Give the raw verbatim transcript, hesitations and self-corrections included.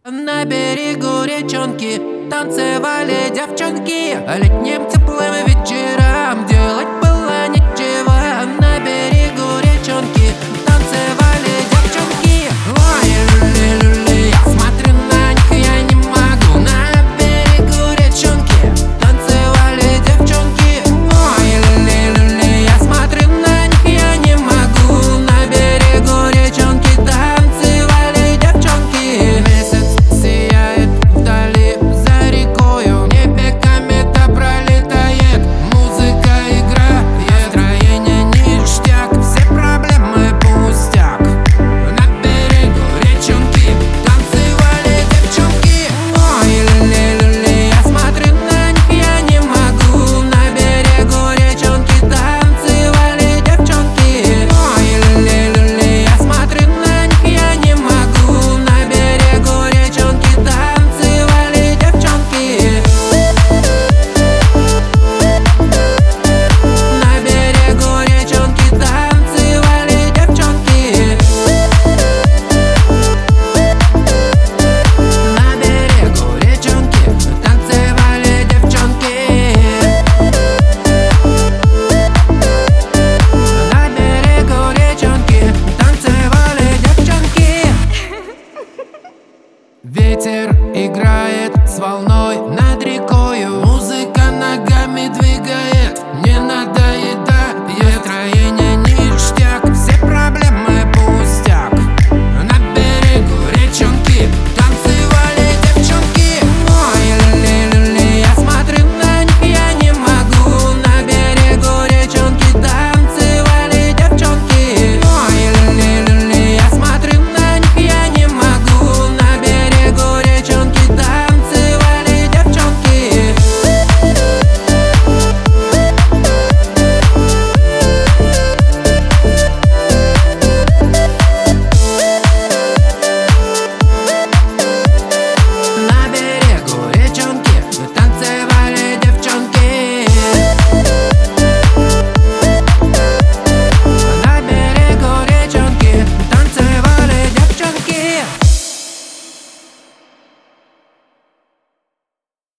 На берегу речонки танцевали девчонки. Летним теплым вечерам делать было нечего. На берегу речонки танцевали девчонки. Ой, люли-люли, я смотрю на них, я не могу. На берегу речонки танцевали девчонки. Ой, люли-люли, я смотрю на них, я не могу. На берегу речонки танцевали девчонки. Месяц сияет вдали за рекою, в небе комета пролетает, музыка играет, настроение ништяк, все проблемы пустяк. На берегу речонки танцевали девчонки. Ой, люли-люли, я смотрю на них, я не могу. На берегу речонки танцевали девчонки. Ой, люли-люли, я смотрю на них, я не могу. На берегу речонки танцевали девчонки. На берегу речонки танцевали девчонки. На берегу речонки танцевали девчонки. На берегу речонки танцевали девчонки. Ветер играет с волной над рекою, музыка ногами двигает, не надоедает.